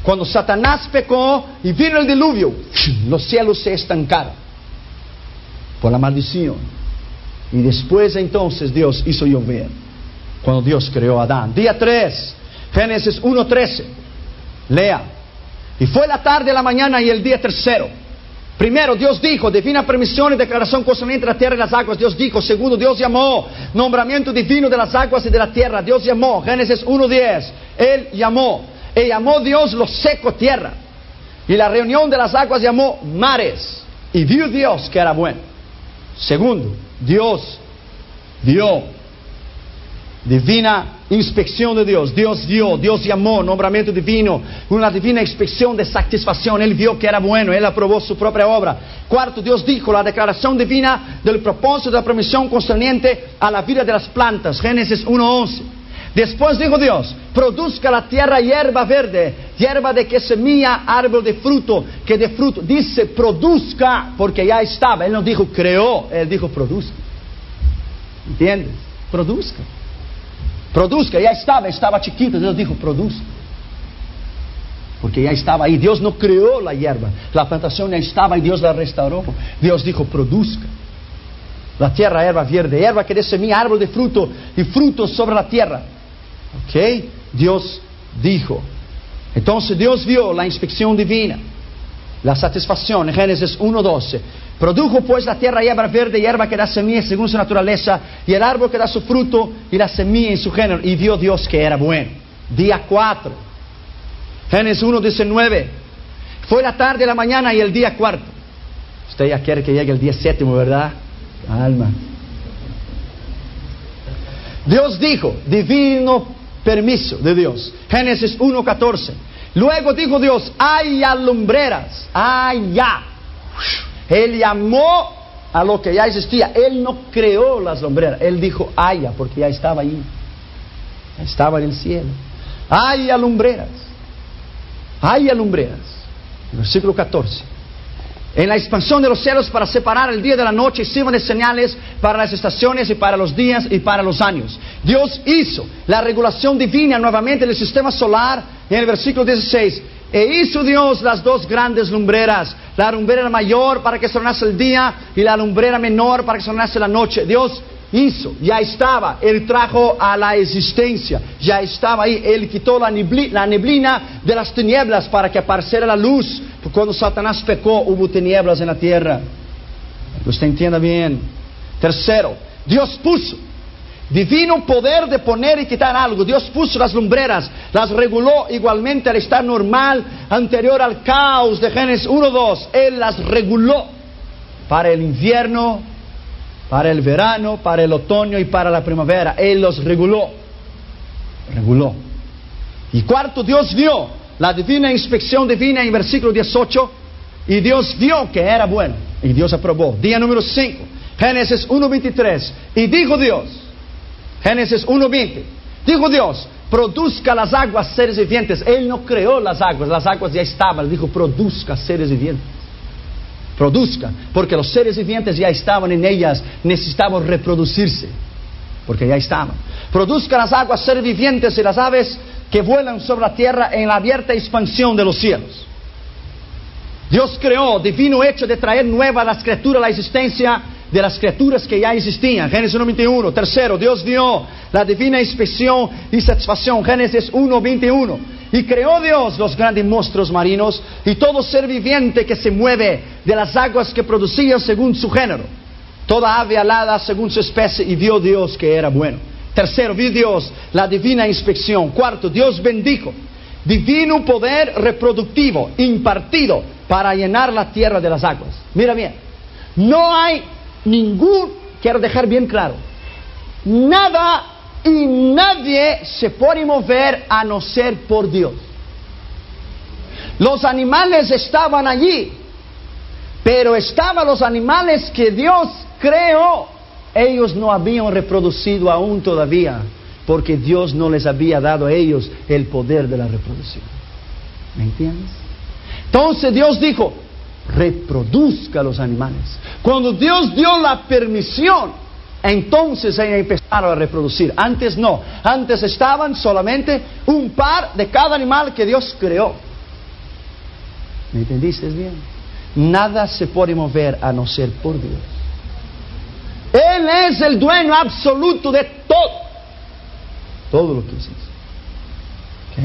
Cuando Satanás pecó y vino el diluvio, los cielos se estancaron por la maldición. Y después entonces Dios hizo llover, cuando Dios creó a Adán. Día tres, Génesis uno trece. Lea. Y fue la tarde, la mañana y el día tercero. Primero, Dios dijo, divina permisión y declaración concerniente a la tierra y las aguas. Dios dijo. Segundo, Dios llamó, nombramiento divino de las aguas y de la tierra. Dios llamó, Génesis uno diez. Él llamó. Y llamó Dios lo seco tierra. Y la reunión de las aguas llamó mares. Y vio Dios que era bueno. Segundo, Dios vio. Divina inspección de Dios. Dios vio, Dios llamó, nombramiento divino, una divina inspección de satisfacción. Él vio que era bueno, Él aprobó su propia obra. Cuarto, Dios dijo, la declaración divina del propósito de la permisión concerniente a la vida de las plantas. Génesis uno once. Después dijo Dios, produzca la tierra hierba verde, hierba de que semilla, árbol de fruto, que de fruto. Dice produzca, porque ya estaba. Él no dijo creó, Él dijo produzca. ¿Entiendes? Produzca. Produzca, ya estaba, estaba chiquito. Dios dijo produzca, porque ya estaba ahí. Dios no creó la hierba, la plantación ya estaba y Dios la restauró. Dios dijo produzca la tierra hierba verde, hierba que dé semilla, árbol de fruto y frutos sobre la tierra. Ok, Dios dijo. Entonces Dios vio la inspección divina, la satisfacción. En Génesis uno doce. Produjo pues la tierra hierba verde, hierba que da semilla según su naturaleza, y el árbol que da su fruto, y la semilla en su género. Y vio Dios que era bueno. Día cuatro. Génesis uno diecinueve. Fue la tarde, la mañana y el día cuarto. Usted ya quiere que llegue el día séptimo, ¿verdad? Alma. Dios dijo, divino permiso de Dios. Génesis uno catorce. Luego dijo Dios, haya lumbreras, haya. Él llamó a lo que ya existía. Él no creó las lumbreras. Él dijo haya, porque ya estaba ahí. Ya estaba en el cielo. Haya lumbreras. Haya lumbreras. Versículo catorce. En la expansión de los cielos para separar el día de la noche, y sirvan de señales para las estaciones y para los días y para los años. Dios hizo la regulación divina nuevamente del sistema solar en el versículo dieciséis. E hizo Dios las dos grandes lumbreras, la lumbrera mayor para que sonase el día y la lumbrera menor para que sonase la noche. Dios hizo, ya estaba. Él trajo a la existencia, ya estaba ahí. Él quitó la neblina, la neblina de las tinieblas para que apareciera la luz. Porque cuando Satanás pecó hubo tinieblas en la tierra. Usted entienda bien. Tercero, Dios puso divino poder de poner y quitar algo. Dios puso las lumbreras, las reguló igualmente al estar normal, anterior al caos de Génesis uno dos. Él las reguló para el invierno, para el verano, para el otoño y para la primavera. Él los reguló. Reguló. Y cuarto, Dios vio la divina inspección divina en versículo dieciocho. Y Dios vio que era bueno. Y Dios aprobó. Día número cinco. Génesis uno veintitrés. Y dijo Dios. Génesis uno veinte. Dijo Dios, produzca las aguas seres vivientes. Él no creó las aguas, las aguas ya estaban. Él dijo, produzca seres vivientes. Produzca, porque los seres vivientes ya estaban en ellas, necesitaban reproducirse, porque ya estaban. Produzca las aguas seres vivientes y las aves que vuelan sobre la tierra en la abierta expansión de los cielos. Dios creó, divino hecho de traer nueva a las criaturas la existencia de las criaturas que ya existían. Génesis uno veintiuno. Tercero, Dios vio la divina inspección y satisfacción. Génesis uno veintiuno. Y creó Dios los grandes monstruos marinos y todo ser viviente que se mueve de las aguas que producían según su género, toda ave alada según su especie, y vio Dios que era bueno. Tercero, vio Dios la divina inspección. Cuarto, Dios bendijo divino poder reproductivo impartido para llenar la tierra de las aguas. Mira bien, no hay ningún, quiero dejar bien claro, nada y nadie se puede mover a no ser por Dios. Los animales estaban allí, pero estaban los animales que Dios creó. Ellos no habían reproducido aún todavía, porque Dios no les había dado a ellos el poder de la reproducción. ¿Me entiendes? Entonces Dios dijo, reproduzca los animales. Cuando Dios dio la permisión, entonces ellos empezaron a reproducir. Antes no, antes estaban solamente un par de cada animal que Dios creó. ¿Me entendiste bien? Nada se puede mover a no ser por Dios. Él es el dueño absoluto de todo. Todo lo que existe. ¿Okay?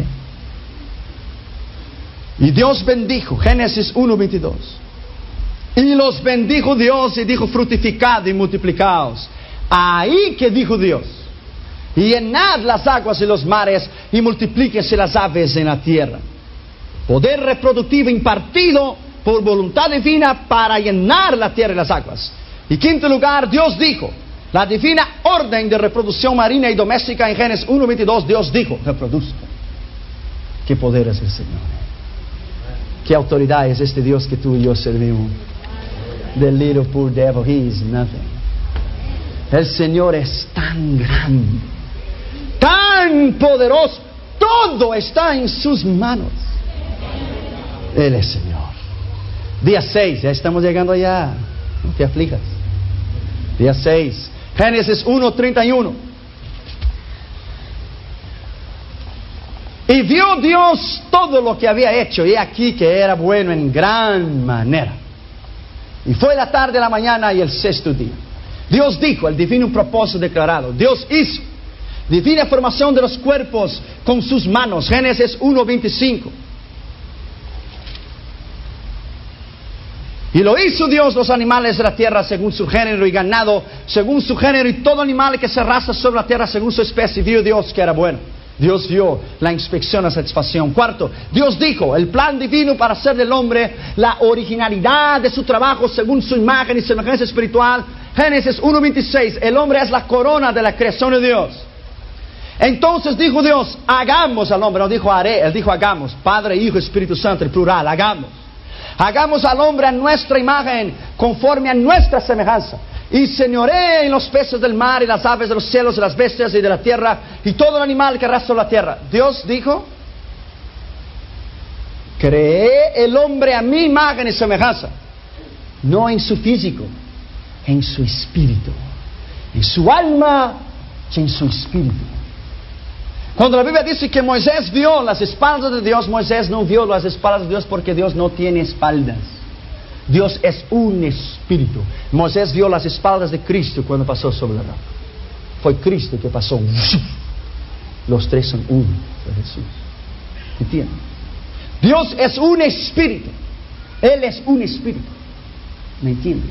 Y Dios bendijo, Génesis uno veintidós. Y los bendijo Dios y dijo: fructificad y multiplicaos. Ahí que dijo Dios: y llenad las aguas de los mares y multiplíquense las aves en la tierra. Poder reproductivo impartido por voluntad divina para llenar la tierra y las aguas. Y quinto lugar, Dios dijo, la divina orden de reproducción marina y doméstica en Génesis uno veintidós, Dios dijo: reproduzca. ¿Qué poder es el Señor? ¿Qué autoridad es este Dios que tú y yo servimos? The little poor devil, he is nothing. El Señor es tan grande, tan poderoso, todo está en sus manos. Él es Señor. Día seis, ya estamos llegando allá, no te aflijas. Día seis, Génesis uno treinta y uno. Y vio Dios todo lo que había hecho, y aquí que era bueno en gran manera. Y fue la tarde, la mañana y el sexto día. Dios dijo, el divino propósito declarado. Dios hizo divina formación de los cuerpos con sus manos. Génesis uno veinticinco. Y lo hizo Dios los animales de la tierra según su género, y ganado según su género, y todo animal que se arrastra sobre la tierra según su especie. Y vio Dios que era bueno. Dios vio la inspección, la satisfacción. Cuarto, Dios dijo, el plan divino para hacer del hombre la originalidad de su trabajo según su imagen y semejanza espiritual. Génesis uno veintiséis, el hombre es la corona de la creación de Dios. Entonces dijo Dios, hagamos al hombre. No dijo haré, él dijo hagamos. Padre, Hijo, Espíritu Santo, el plural, hagamos. Hagamos al hombre a nuestra imagen, conforme a nuestra semejanza. Y señoree en los peces del mar, y las aves de los cielos, y las bestias y de la tierra, y todo el animal que arrastra la tierra. Dios dijo, creé el hombre a mi imagen y semejanza. No en su físico, en su espíritu. En su alma, y en su espíritu. Cuando la Biblia dice que Moisés vio las espaldas de Dios, Moisés no vio las espaldas de Dios porque Dios no tiene espaldas. Dios es un espíritu. Moisés vio las espaldas de Cristo cuando pasó sobre la roca. Fue Cristo que pasó. Los tres son uno. Fue Jesús. ¿Entienden? Dios es un espíritu. Él es un espíritu. ¿Me entiendes?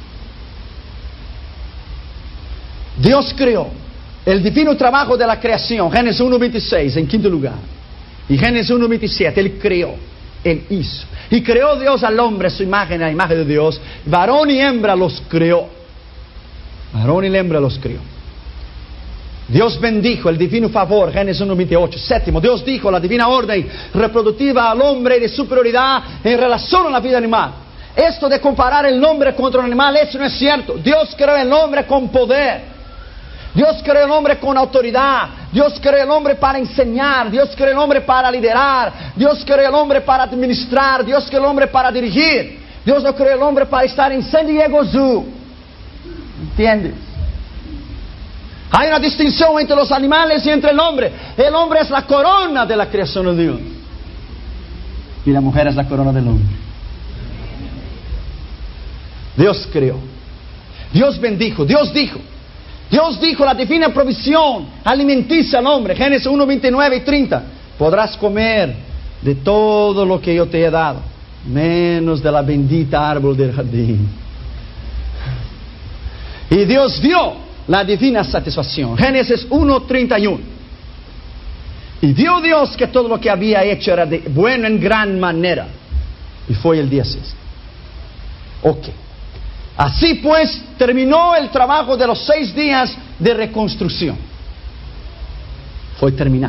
Dios creó el divino trabajo de la creación. Génesis uno veintiséis en quinto lugar. Y Génesis uno veintisiete, Él creó. Él hizo. Y creó Dios al hombre a su imagen, a la imagen de Dios. Varón y hembra los creó. Varón y hembra los creó. Dios bendijo el divino favor. Génesis uno veintiocho. Séptimo, Dios dijo la divina orden reproductiva al hombre de superioridad en relación a la vida animal. Esto de comparar el hombre contra un animal, eso no es cierto. Dios creó el hombre con poder. Dios creó el hombre con autoridad. Dios creó el hombre para enseñar. Dios creó el hombre para liderar. Dios creó el hombre para administrar. Dios creó el hombre para dirigir. Dios no creó el hombre para estar en San Diego Zoo. ¿Entiendes? Hay una distinción entre los animales y entre el hombre. El hombre es la corona de la creación de Dios. Y la mujer es la corona del hombre. Dios creó. Dios bendijo. Dios dijo. Dios dijo la divina provisión alimenticia al hombre. Génesis uno veintinueve y treinta. Podrás comer de todo lo que yo te he dado, menos de la bendita árbol del jardín. Y Dios dio la divina satisfacción. Génesis uno treinta y uno. Y vio Dios que todo lo que había hecho era de bueno en gran manera. Y fue el día seis. Ok. Así pues, terminó el trabajo de los seis días de reconstrucción. Fue terminado.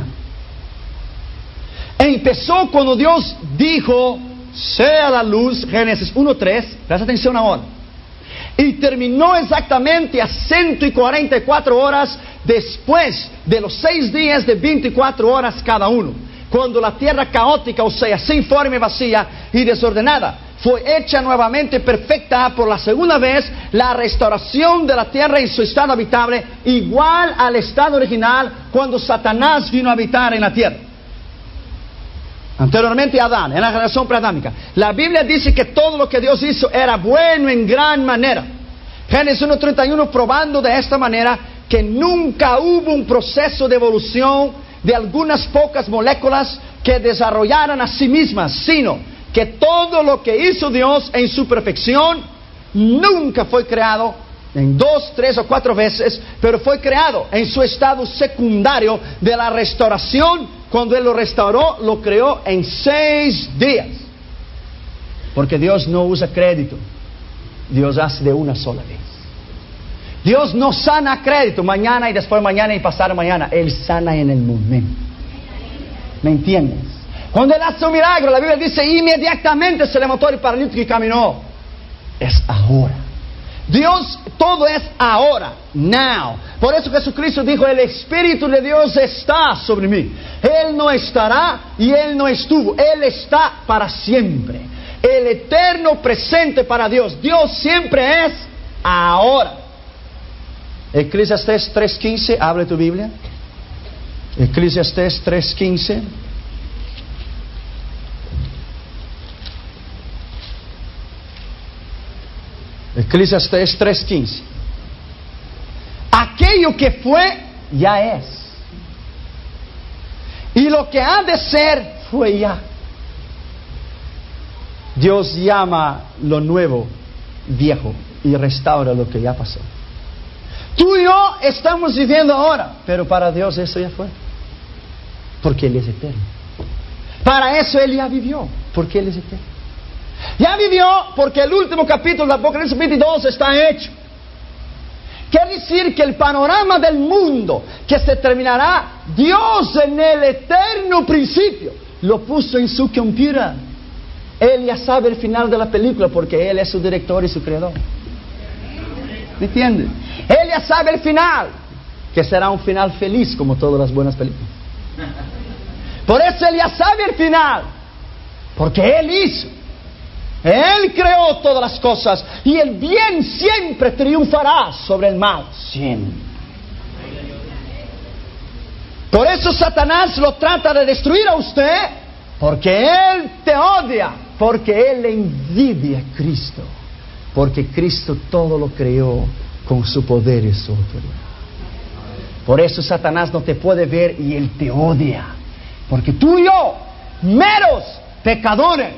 Empezó cuando Dios dijo, sea la luz, Génesis uno tres, presta atención ahora. Y terminó exactamente a ciento cuarenta y cuatro horas después de los seis días de veinticuatro horas cada uno. Cuando la tierra caótica, o sea, sin forma y vacía y desordenada, fue hecha nuevamente perfecta por la segunda vez, la restauración de la tierra en su estado habitable, igual al estado original cuando Satanás vino a habitar en la tierra. Anteriormente Adán, en la generación preadámica. La Biblia dice que todo lo que Dios hizo era bueno en gran manera. Génesis uno treinta y uno probando de esta manera que nunca hubo un proceso de evolución de algunas pocas moléculas que desarrollaran a sí mismas, sino que todo lo que hizo Dios en su perfección nunca fue creado en dos, tres o cuatro veces, pero fue creado en su estado secundario de la restauración. Cuando Él lo restauró, lo creó en seis días. Porque Dios no usa crédito. Dios hace de una sola vez. Dios no sana a crédito, mañana y después mañana y pasado mañana. Él sana en el momento. ¿Me entiendes? Cuando Él hace un milagro, la Biblia dice, inmediatamente se levantó el paralítico y caminó. Es ahora. Dios, todo es ahora, now. Por eso Jesucristo dijo, el Espíritu de Dios está sobre mí. Él no estará y Él no estuvo. Él está para siempre. El eterno presente para Dios. Dios siempre es ahora. Eclesiastés tres quince, abre tu Biblia. Eclesiastés tres quince. Eclesiastés tres quince. Aquello que fue, ya es. Y lo que ha de ser, fue ya. Dios llama lo nuevo, viejo, y restaura lo que ya pasó. Tú y yo estamos viviendo ahora, pero para Dios eso ya fue. Porque Él es eterno. Para eso Él ya vivió, porque Él es eterno. Ya vivió porque el último capítulo del Apocalipsis veintidós está hecho. Quiere decir que el panorama del mundo que se terminará, Dios en el eterno principio lo puso en su computadora. Él ya sabe el final de la película porque Él es su director y su creador. ¿Me entiendes? Él ya sabe el final, que será un final feliz como todas las buenas películas. Por eso Él ya sabe el final, porque Él hizo. Él creó todas las cosas y el bien siempre triunfará sobre el mal, siempre. Por eso Satanás lo trata de destruir a usted, porque Él te odia, porque Él le envidia a Cristo, porque Cristo todo lo creó con su poder y su autoridad. Por eso Satanás no te puede ver y Él te odia, porque tú y yo, meros pecadores,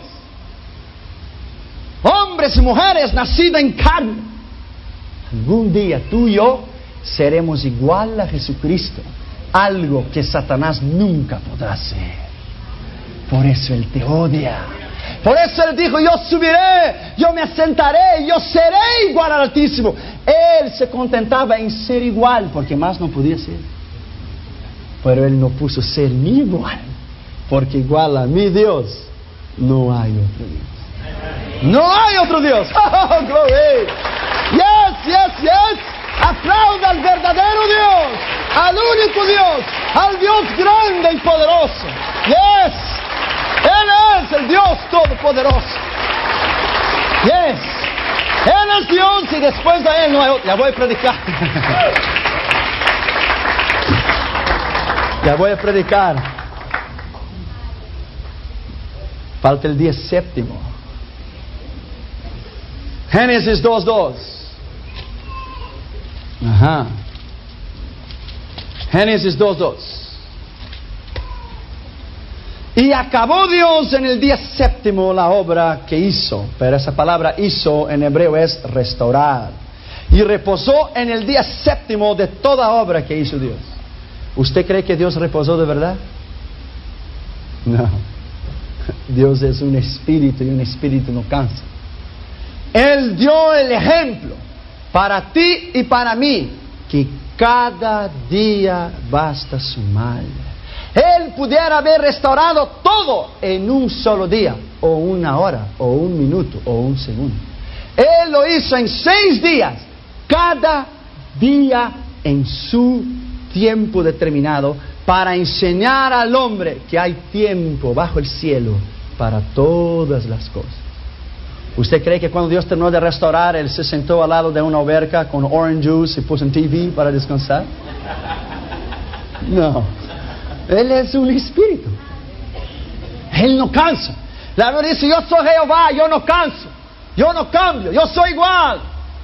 hombres y mujeres nacidos en carne, algún día tú y yo seremos igual a Jesucristo, algo que Satanás nunca podrá hacer. Por eso Él te odia. Por eso Él dijo, yo subiré, yo me asentaré, yo seré igual al Altísimo. Él se contentaba en ser igual, porque más no podía ser. Pero Él no puso ser ni igual, porque igual a mi Dios no hay otro Dios. No hay otro Dios. Oh, glory. Yes, yes, yes. Aplauda al verdadero Dios, al único Dios, al Dios grande y poderoso. Yes. Él es el Dios todopoderoso. Yes. Él es Dios y después de Él no hay otro. Ya voy a predicar. Ya voy a predicar. Falta el día séptimo. Génesis dos dos. Ajá. Génesis dos dos. Y acabó Dios en el día séptimo la obra que hizo. Pero esa palabra hizo en hebreo es restaurar. Y reposó en el día séptimo de toda obra que hizo Dios. ¿Usted cree que Dios reposó de verdad? No. Dios es un espíritu y un espíritu no cansa. Él dio el ejemplo para ti y para mí, que cada día basta su mal. Él pudiera haber restaurado todo en un solo día, o una hora, o un minuto, o un segundo. Él lo hizo en seis días, cada día en su tiempo determinado, para enseñar al hombre que hay tiempo bajo el cielo para todas las cosas. ¿Usted cree que cuando Dios terminó de restaurar, Él se sentó al lado de una alberca con orange juice y puso en T V para descansar? No. Él es un espíritu. Él no cansa. La Biblia dice, yo soy Jehová, yo no canso, yo no cambio, yo soy igual.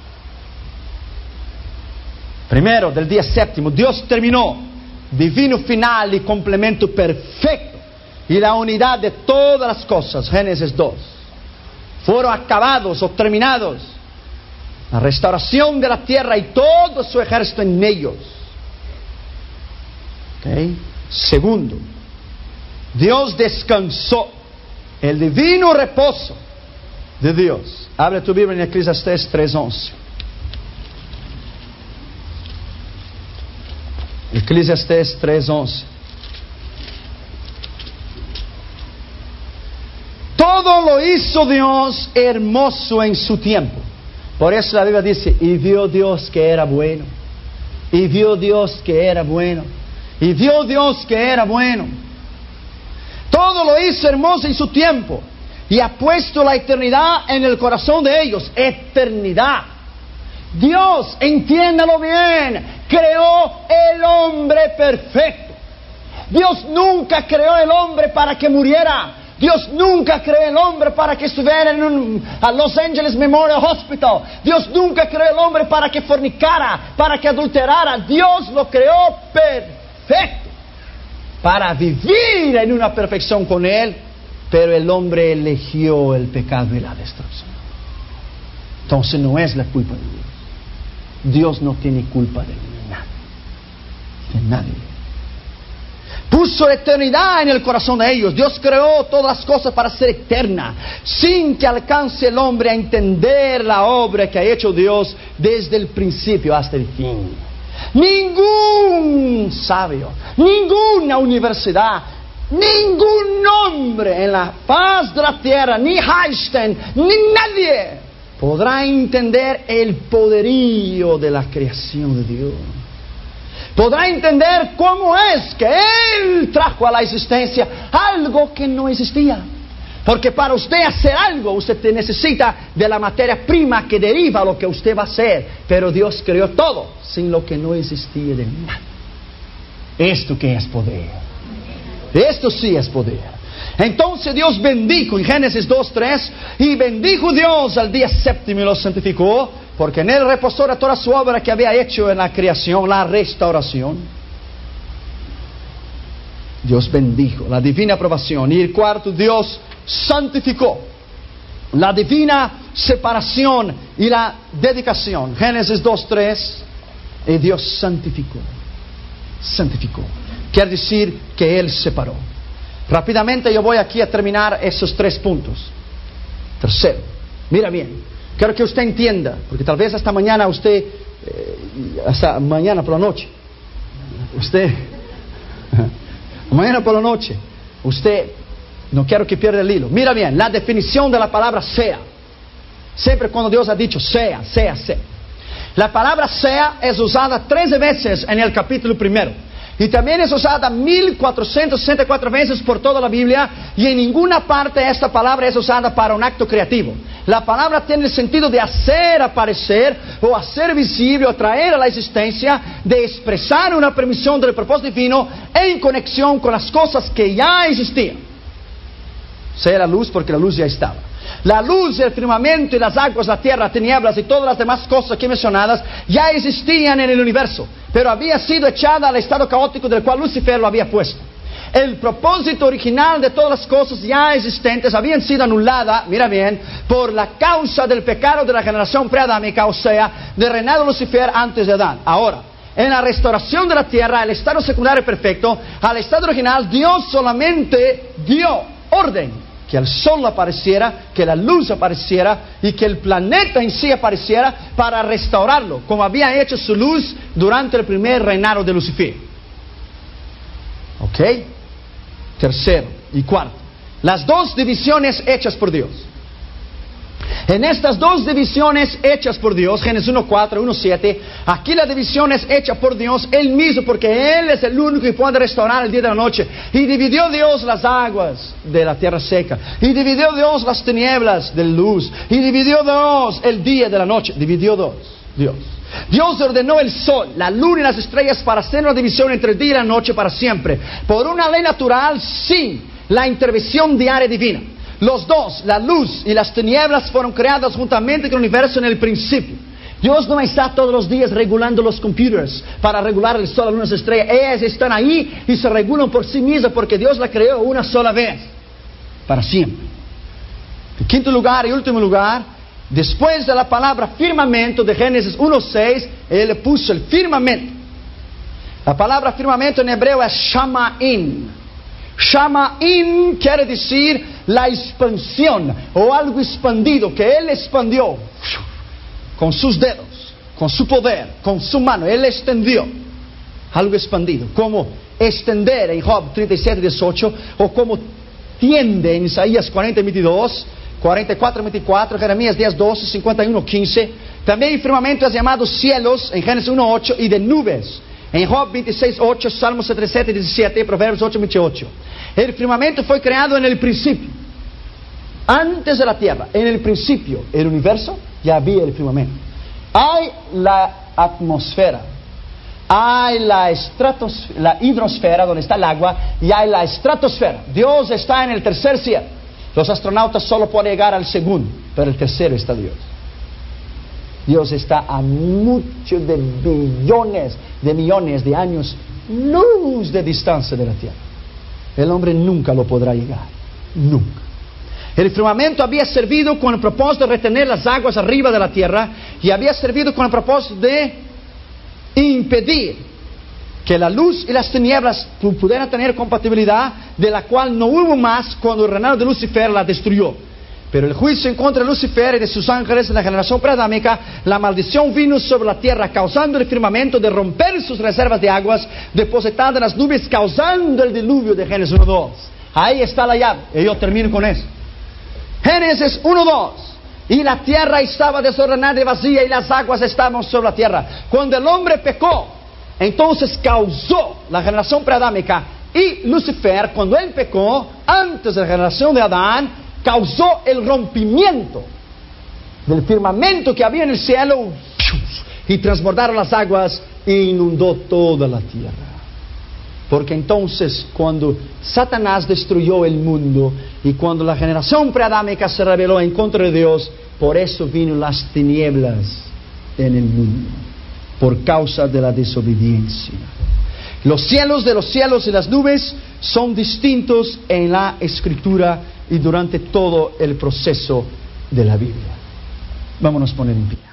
Primero, del día séptimo, Dios terminó, divino final y complemento perfecto, y la unidad de todas las cosas, Génesis dos. Fueron acabados o terminados la restauración de la tierra y todo su ejército en ellos. ¿Okay? Segundo, Dios descansó, el divino reposo de Dios. Abre tu Biblia en Eclesiastés tres once. Eclesiastés tres once. Todo lo hizo Dios hermoso en su tiempo. Por eso la Biblia dice, y vio Dios que era bueno. Y vio Dios que era bueno. Y vio Dios que era bueno. Todo lo hizo hermoso en su tiempo. Y ha puesto la eternidad en el corazón de ellos. Eternidad. Dios, entiéndalo bien, creó el hombre perfecto. Dios nunca creó el hombre para que muriera. Dios nunca creó el hombre para que estuviera en un a Los Angeles Memorial Hospital. Dios nunca creó el hombre para que fornicara, para que adulterara. Dios lo creó perfecto para vivir en una perfección con Él, pero el hombre eligió el pecado y la destrucción. Entonces no es la culpa de Dios. Dios no tiene culpa de nadie, de nadie. Puso eternidad en el corazón de ellos. Dios creó todas las cosas para ser eterna, sin que alcance el hombre a entender la obra que ha hecho Dios desde el principio hasta el fin. Ningún sabio, ninguna universidad, ningún hombre en la faz de la tierra, ni Einstein, ni nadie podrá entender el poderío de la creación de Dios. Podrá entender cómo es que Él trajo a la existencia algo que no existía. Porque para usted hacer algo, usted necesita de la materia prima que deriva lo que usted va a hacer. Pero Dios creó todo sin lo que no existía de nada. Esto que es poder. Esto sí es poder. Entonces Dios bendijo en Génesis dos tres, y bendijo Dios al día séptimo y lo santificó, porque en él reposó de toda su obra que había hecho en la creación, la restauración. Dios bendijo, la divina aprobación. Y el cuarto, Dios santificó, la divina separación y la dedicación. Génesis dos tres, y Dios santificó. Santificó. Quiere decir que Él separó. Rápidamente yo voy aquí a terminar esos tres puntos. Tercero, mira bien, quiero que usted entienda, porque tal vez hasta mañana usted, eh, hasta mañana por la noche, usted, mañana por la noche, usted, no quiero que pierda el hilo. Mira bien, la definición de la palabra sea. Siempre cuando Dios ha dicho sea, sea, sea. La palabra sea es usada trece veces en el capítulo primero. Y también es usada mil cuatrocientas sesenta y cuatro veces por toda la Biblia, y en ninguna parte esta palabra es usada para un acto creativo. La palabra tiene el sentido de hacer aparecer, o hacer visible, o traer a la existencia, de expresar una permisión del propósito divino en conexión con las cosas que ya existían. Sea la luz, porque la luz ya estaba. La luz, el firmamento y las aguas, la tierra, tinieblas y todas las demás cosas aquí mencionadas ya existían en el universo, pero había sido echada al estado caótico del cual Lucifer lo había puesto. El propósito original de todas las cosas ya existentes habían sido anuladas, mira bien, por la causa del pecado de la generación preadámica, o sea, del reinado de Lucifer antes de Adán. Ahora, en la restauración de la tierra, el estado secundario perfecto, al estado original, Dios solamente dio orden. Que el sol apareciera, que la luz apareciera y que el planeta en sí apareciera para restaurarlo, como había hecho su luz durante el primer reinado de Lucifer. ¿Ok? Tercero y cuarto, las dos divisiones hechas por Dios. En estas dos divisiones hechas por Dios, Génesis uno cuatro, uno siete, aquí la división es hecha por Dios Él mismo, porque Él es el único que puede restaurar el día de la noche. Y dividió Dios las aguas de la tierra seca, y dividió Dios las tinieblas de luz, y dividió Dios el día de la noche. Dividió Dios, Dios. Dios ordenó el sol, la luna y las estrellas para hacer una división entre el día y la noche para siempre, por una ley natural, sin la intervención diaria divina. Los dos, la luz y las tinieblas, fueron creadas juntamente con el universo en el principio. Dios no está todos los días regulando los computers para regular el sol, las lunas, estrellas. Ellas están ahí y se regulan por sí mismas porque Dios la creó una sola vez, para siempre. En quinto lugar y último lugar, después de la palabra firmamento de Génesis uno seis, Él le puso el firmamento. La palabra firmamento en hebreo es Shamaim. Shamaim quiere decir la expansión o algo expandido, que Él expandió con sus dedos, con su poder, con su mano. Él extendió algo expandido, como extender en Job treinta y siete, dieciocho, o como tiende en Isaías cuarenta, veintidós, cuarenta y cuatro, veinticuatro, Jeremías diez, doce, cincuenta y uno, quince. También el firmamento es llamado cielos en Génesis uno, ocho, y de nubes en Job veintiséis, ocho, Salmos setenta y siete, diecisiete, Proverbios ocho, veintiocho. El firmamento fue creado en el principio, antes de la tierra. En el principio, el universo, ya había el firmamento. Hay la atmósfera, hay la estratosfera, la hidrosfera donde está el agua, y hay la estratosfera. Dios está en el tercer cielo. Los astronautas solo pueden llegar al segundo, pero el tercero está Dios. Dios está a muchos de billones de millones de años luz de distancia de la tierra. El hombre nunca lo podrá llegar, nunca. El firmamento había servido con el propósito de retener las aguas arriba de la tierra, y había servido con el propósito de impedir que la luz y las tinieblas pudieran tener compatibilidad, de la cual no hubo más cuando el reinado de Lucifer la destruyó. Pero el juicio en contra de Lucifer y de sus ángeles en la generación preadámica, la maldición vino sobre la tierra, causando el firmamento de romper sus reservas de aguas depositadas en las nubes, causando el diluvio de Génesis uno, dos. Ahí está la llave, y yo termino con eso. Génesis uno, dos. Y la tierra estaba desordenada y vacía, y las aguas estaban sobre la tierra. Cuando el hombre pecó, entonces causó la generación preadámica. Y Lucifer, cuando él pecó, antes de la generación de Adán, causó el rompimiento del firmamento que había en el cielo, y transbordaron las aguas e inundó toda la tierra. Porque entonces, cuando Satanás destruyó el mundo y cuando la generación preadámica se rebeló en contra de Dios, por eso vino las tinieblas en el mundo, por causa de la desobediencia. Los cielos de los cielos y las nubes son distintos en la Escritura y durante todo el proceso de la Biblia. Vámonos a poner en pie.